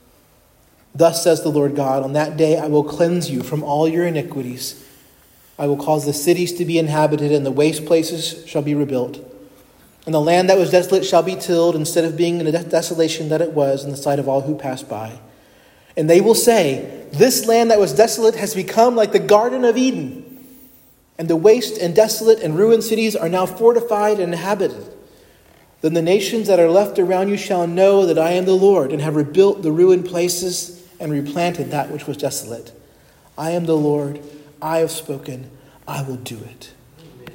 Thus says the Lord God, on that day I will cleanse you from all your iniquities. I will cause the cities to be inhabited, and the waste places shall be rebuilt. And the land that was desolate shall be tilled, instead of being in the desolation that it was in the sight of all who pass by. And they will say, this land that was desolate has become like the Garden of Eden. And the waste and desolate and ruined cities are now fortified and inhabited. Then the nations that are left around you shall know that I am the Lord, and have rebuilt the ruined places and replanted that which was desolate. I am the Lord. I have spoken, I will do it. Amen.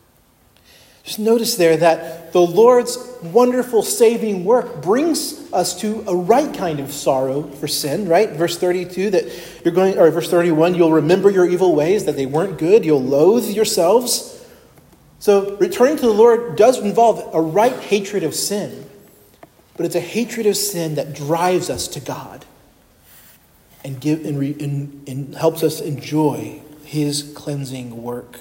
Just notice there that the Lord's wonderful saving work brings us to a right kind of sorrow for sin, right? Verse thirty-two, that you're going, or verse thirty-one, you'll remember your evil ways, that they weren't good, you'll loathe yourselves. So returning to the Lord does involve a right hatred of sin, but it's a hatred of sin that drives us to God and give and, re, and, and helps us enjoy his cleansing work.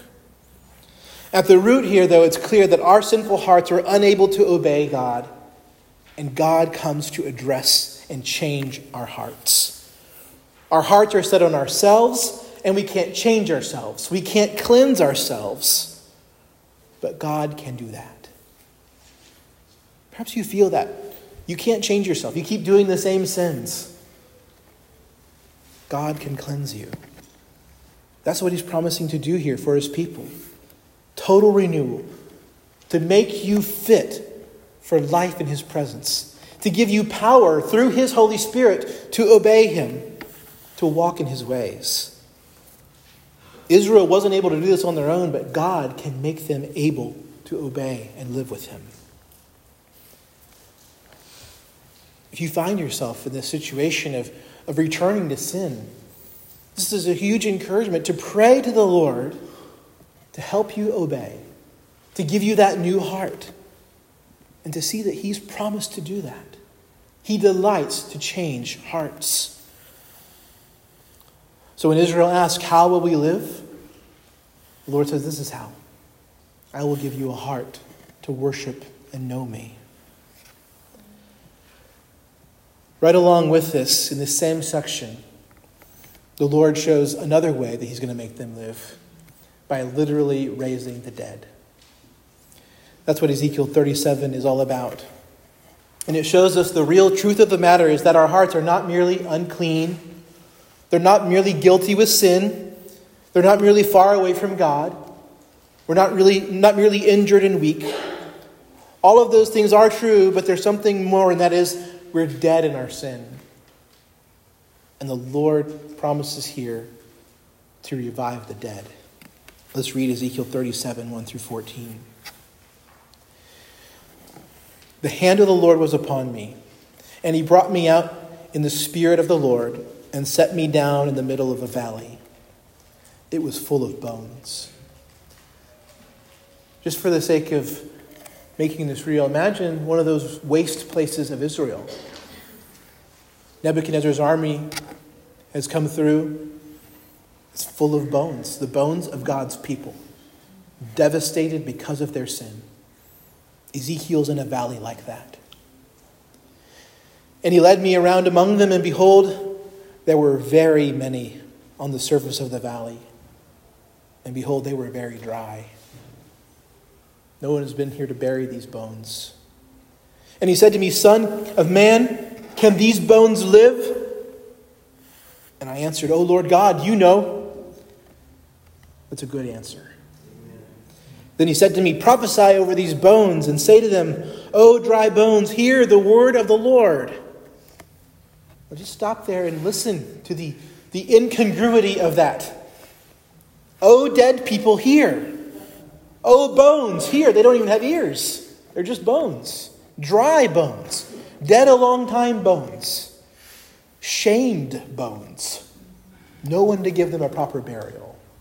At the root here, though, it's clear that our sinful hearts are unable to obey God, and God comes to address and change our hearts. Our hearts are set on ourselves, and we can't change ourselves. We can't cleanse ourselves, but God can do that. Perhaps you feel that. You can't change yourself. You keep doing the same sins. God can cleanse you. That's what he's promising to do here for his people. Total renewal. To make you fit for life in his presence. To give you power through his Holy Spirit to obey him. To walk in his ways. Israel wasn't able to do this on their own, but God can make them able to obey and live with him. If you find yourself in this situation of, of returning to sin, this is a huge encouragement to pray to the Lord to help you obey, to give you that new heart, and to see that he's promised to do that. He delights to change hearts. So when Israel asks, how will we live? The Lord says, this is how. I will give you a heart to worship and know me. Right along with this, in the same section, the Lord shows another way that he's going to make them live, by literally raising the dead. That's what Ezekiel thirty-seven is all about. And it shows us the real truth of the matter is that our hearts are not merely unclean. They're not merely guilty with sin. They're not merely far away from God. We're not really not merely injured and weak. All of those things are true, but there's something more, and that is we're dead in our sin. And the Lord promises here to revive the dead. Let's read Ezekiel thirty-seven, one through fourteen. The hand of the Lord was upon me, and he brought me out in the spirit of the Lord, and set me down in the middle of a valley. It was full of bones. Just for the sake of making this real, imagine one of those waste places of Israel. Nebuchadnezzar's army has come through. It's full of bones, the bones of God's people, devastated because of their sin. Ezekiel's in a valley like that. And he led me around among them, and behold, there were very many on the surface of the valley. And behold, they were very dry. No one has been here to bury these bones. And he said to me, Son of man, can these bones live? And I answered, O Lord God, you know. That's a good answer. Amen. Then he said to me, prophesy over these bones and say to them, O dry bones, hear the word of the Lord. Well, just stop there and listen to the, the incongruity of that. O dead people, hear. O bones, hear. They don't even have ears. They're just bones. Dry bones. Dead a long time bones. Shamed bones. No one to give them a proper burial.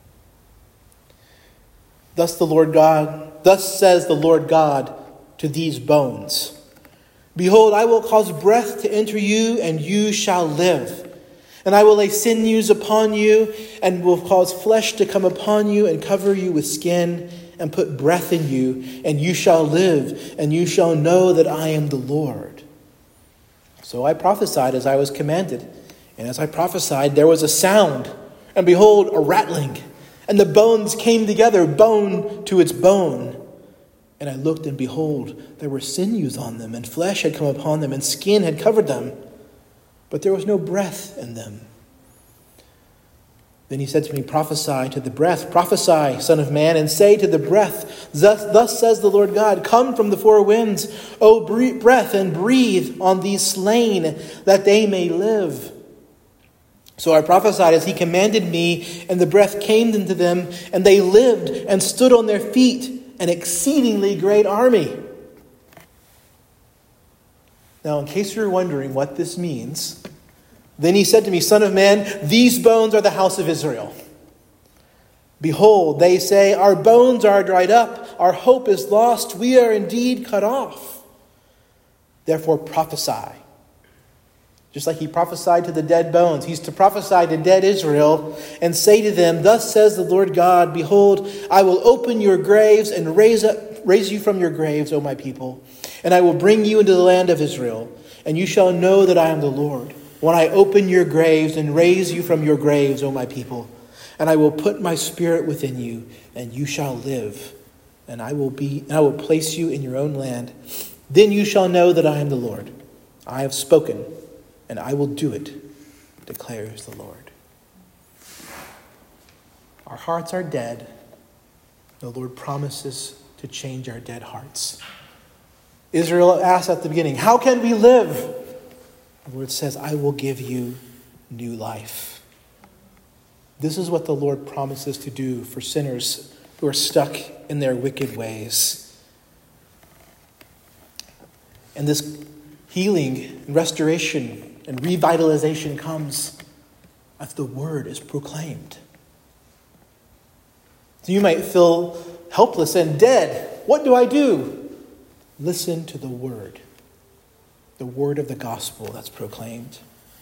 Thus the Lord God, thus says the Lord God to these bones, behold, I will cause breath to enter you, and you shall live. And I will lay sinews upon you, and will cause flesh to come upon you, and cover you with skin, and put breath in you, and you shall live, and you shall know that I am the Lord. So I prophesied as I was commanded. And as I prophesied, there was a sound, and behold, a rattling. And the bones came together, bone to its bone. And I looked, and behold, there were sinews on them, and flesh had come upon them, and skin had covered them. But there was no breath in them. Then he said to me, prophesy to the breath, prophesy, son of man, and say to the breath, thus, thus says the Lord God, come from the four winds, O breath, and breathe on these slain, that they may live. So I prophesied as he commanded me, and the breath came into them, and they lived and stood on their feet, an exceedingly great army. Now, in case you're wondering what this means, then he said to me, Son of man, these bones are the house of Israel. Behold, they say, our bones are dried up, our hope is lost, we are indeed cut off. Therefore prophesy. Just like he prophesied to the dead bones, he's to prophesy to dead Israel and say to them, thus says the Lord God, behold, I will open your graves and raise up, raise you from your graves, O my people, and I will bring you into the land of Israel, and you shall know that I am the Lord, when I open your graves and raise you from your graves, O my people, and I will put my spirit within you, and you shall live, and I will be, and I will place you in your own land. Then you shall know that I am the Lord. I have spoken, and I will do it, declares the Lord. Our hearts are dead. The Lord promises to change our dead hearts. Israel asked at the beginning, how can we live? The Lord says, I will give you new life. This is what the Lord promises to do for sinners who are stuck in their wicked ways. And this healing and restoration and revitalization comes as the word is proclaimed. So you might feel helpless and dead. What do I do? Listen to the word. The word of the gospel that's proclaimed.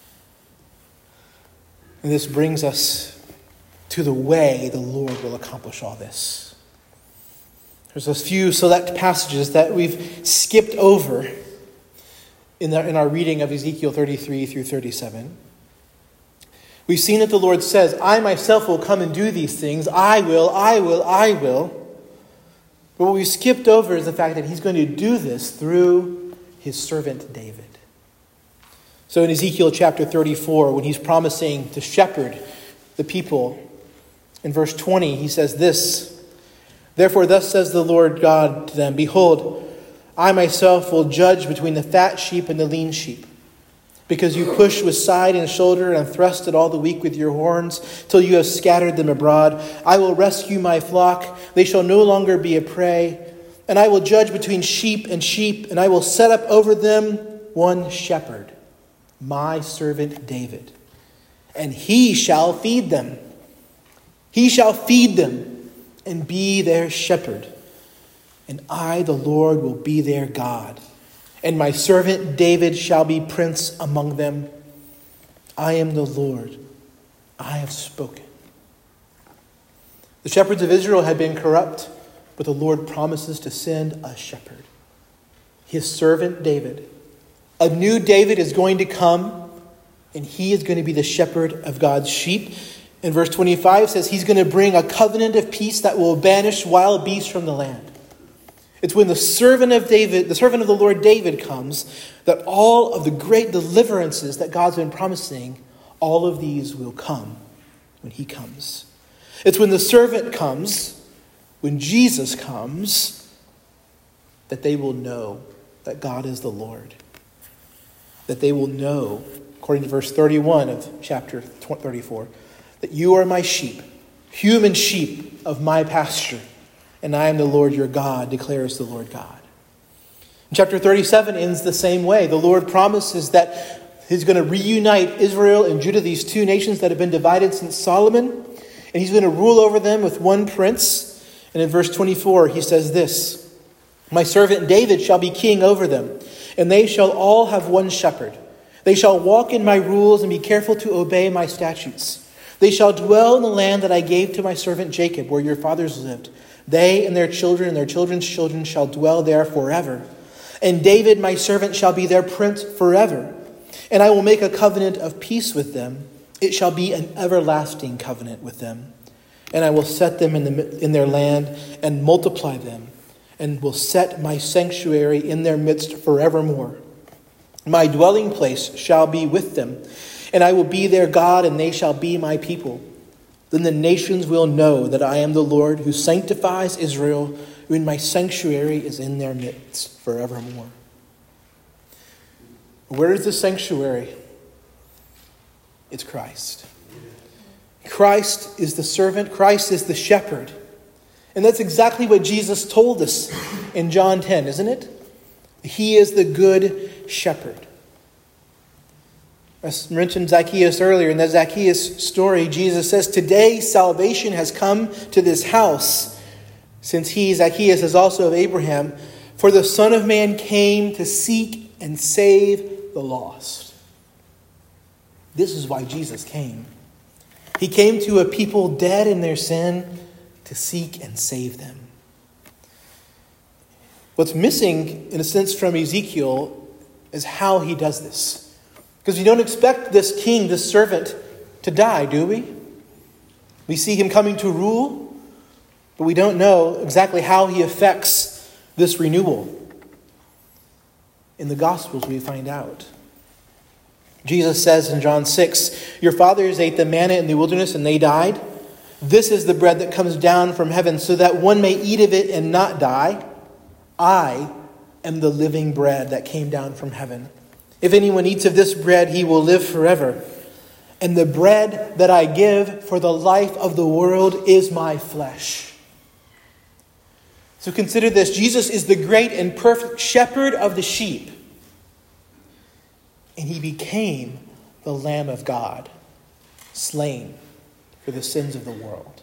And this brings us to the way the Lord will accomplish all this. There's a few select passages that we've skipped over in, the, in our reading of Ezekiel thirty-three through thirty-seven. We've seen that the Lord says, I myself will come and do these things. I will, I will, I will. But what we've skipped over is the fact that he's going to do this through his servant David. So in Ezekiel chapter thirty-four, when he's promising to shepherd the people, in verse twenty, he says this, therefore thus says the Lord God to them, behold, I myself will judge between the fat sheep and the lean sheep. Because you pushed with side and shoulder and thrusted all the weak with your horns, till you have scattered them abroad. I will rescue my flock. They shall no longer be a prey. And I will judge between sheep and sheep, and I will set up over them one shepherd, my servant David. and he shall feed them. He shall feed them and be their shepherd. And I, the Lord, will be their God. And my servant David shall be prince among them. I am the Lord. I have spoken. The shepherds of Israel had been corrupt, but the Lord promises to send a shepherd, his servant David. A new David is going to come, and he is going to be the shepherd of God's sheep. And verse twenty-five says he's going to bring a covenant of peace that will banish wild beasts from the land. It's when the servant of David, the servant of the Lord David comes, that all of the great deliverances that God's been promising, all of these will come when he comes. It's when the servant comes, when Jesus comes, that they will know that God is the Lord. That they will know, according to verse thirty-one of chapter thirty-four, that you are my sheep, human sheep of my pasture, and I am the Lord your God, declares the Lord God. And chapter thirty-seven ends the same way. The Lord promises that he's going to reunite Israel and Judah, these two nations that have been divided since Solomon, and he's going to rule over them with one prince. And in verse twenty-four, he says this, my servant David shall be king over them, and they shall all have one shepherd. They shall walk in my rules and be careful to obey my statutes. They shall dwell in the land that I gave to my servant Jacob, where your fathers lived. They and their children and their children's children shall dwell there forever. And David, my servant, shall be their prince forever. And I will make a covenant of peace with them. It shall be an everlasting covenant with them. And I will set them in, the, in their land and multiply them, and will set my sanctuary in their midst forevermore. My dwelling place shall be with them, and I will be their God, and they shall be my people. Then the nations will know that I am the Lord who sanctifies Israel, when my sanctuary is in their midst forevermore. Where is the sanctuary? It's Christ. Christ is the servant. Christ is the shepherd. And that's exactly what Jesus told us in John ten, isn't it? He is the good shepherd. I mentioned Zacchaeus earlier. In the Zacchaeus story, Jesus says, today salvation has come to this house, since he, Zacchaeus, is also of Abraham. For the Son of Man came to seek and save the lost. This is why Jesus came. He came to a people dead in their sin to seek and save them. What's missing, in a sense, from Ezekiel is how he does this. Because we don't expect this king, this servant, to die, do we? We see him coming to rule, but we don't know exactly how he affects this renewal. In the Gospels, we find out. Jesus says in John six, your fathers ate the manna in the wilderness and they died. This is the bread that comes down from heaven, so that one may eat of it and not die. I am the living bread that came down from heaven. If anyone eats of this bread, he will live forever. And the bread that I give for the life of the world is my flesh. So consider this. Jesus is the great and perfect shepherd of the sheep. And he became the Lamb of God, slain for the sins of the world.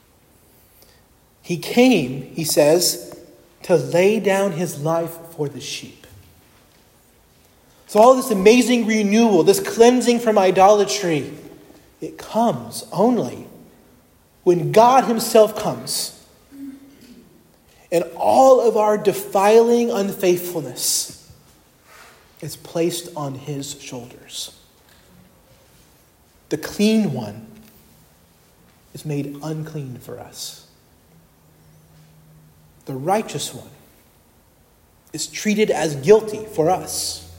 He came, he says, to lay down his life for the sheep. So all this amazing renewal, this cleansing from idolatry, it comes only when God himself comes. And all of our defiling unfaithfulness is placed on his shoulders. The clean one is made unclean for us. The righteous one is treated as guilty for us.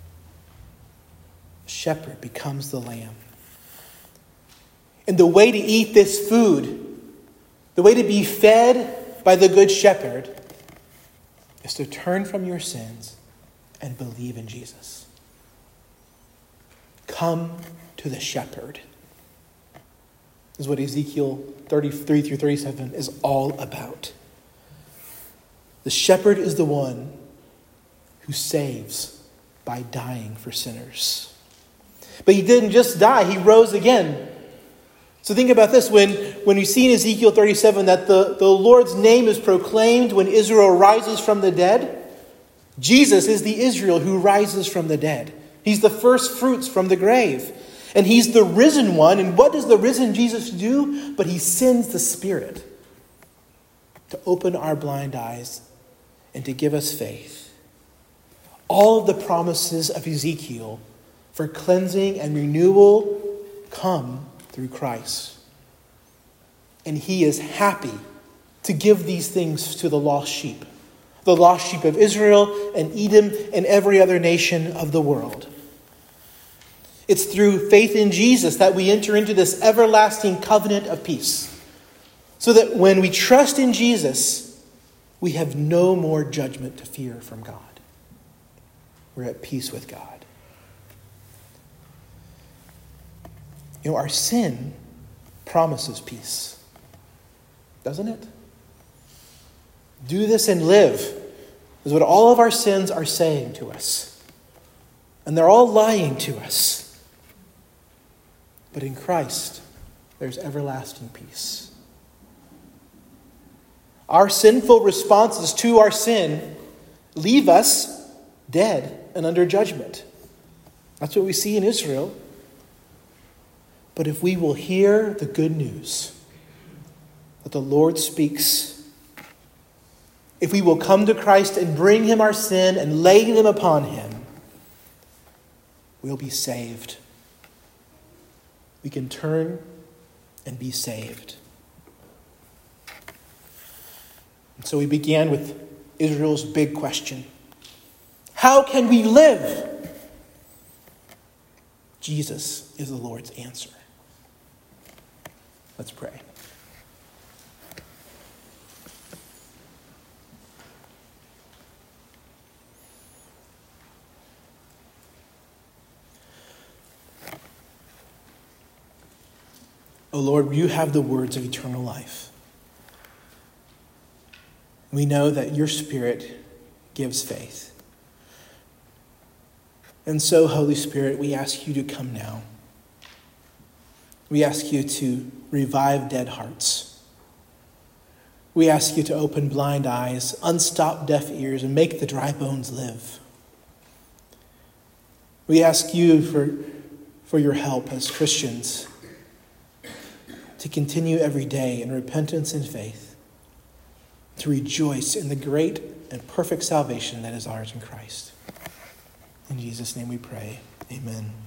The shepherd becomes the lamb. And the way to eat this food, the way to be fed by the good shepherd, is to turn from your sins and believe in Jesus. Come to the shepherd. This is what Ezekiel thirty-three through thirty-seven is all about. The shepherd is the one who saves by dying for sinners. But he didn't just die, he rose again. So think about this. When, when you see in Ezekiel thirty-seven that the, the Lord's name is proclaimed when Israel rises from the dead, Jesus is the Israel who rises from the dead. He's the first fruits from the grave. And he's the risen one. And what does the risen Jesus do? But he sends the Spirit to open our blind eyes and to give us faith. All of the promises of Ezekiel for cleansing and renewal come through Christ. And he is happy to give these things to the lost sheep. The lost sheep of Israel and Edom and every other nation of the world. It's through faith in Jesus that we enter into this everlasting covenant of peace. So that when we trust in Jesus, we have no more judgment to fear from God. We're at peace with God. You know, our sin promises peace, doesn't it? Do this and live is what all of our sins are saying to us. And they're all lying to us. But in Christ, there's everlasting peace. Our sinful responses to our sin leave us dead and under judgment. That's what we see in Israel. But if we will hear the good news that the Lord speaks, if we will come to Christ and bring him our sin and lay them upon him, we'll be saved. We can turn and be saved. And so we began with Israel's big question. How can we live? Jesus is the Lord's answer. Let's pray. O Lord, you have the words of eternal life. We know that your Spirit gives faith. And so, Holy Spirit, we ask you to come now. We ask you to revive dead hearts. We ask you to open blind eyes, unstop deaf ears, and make the dry bones live. We ask you for, for your help as Christians to continue every day in repentance and faith, to rejoice in the great and perfect salvation that is ours in Christ. In Jesus' name we pray. Amen.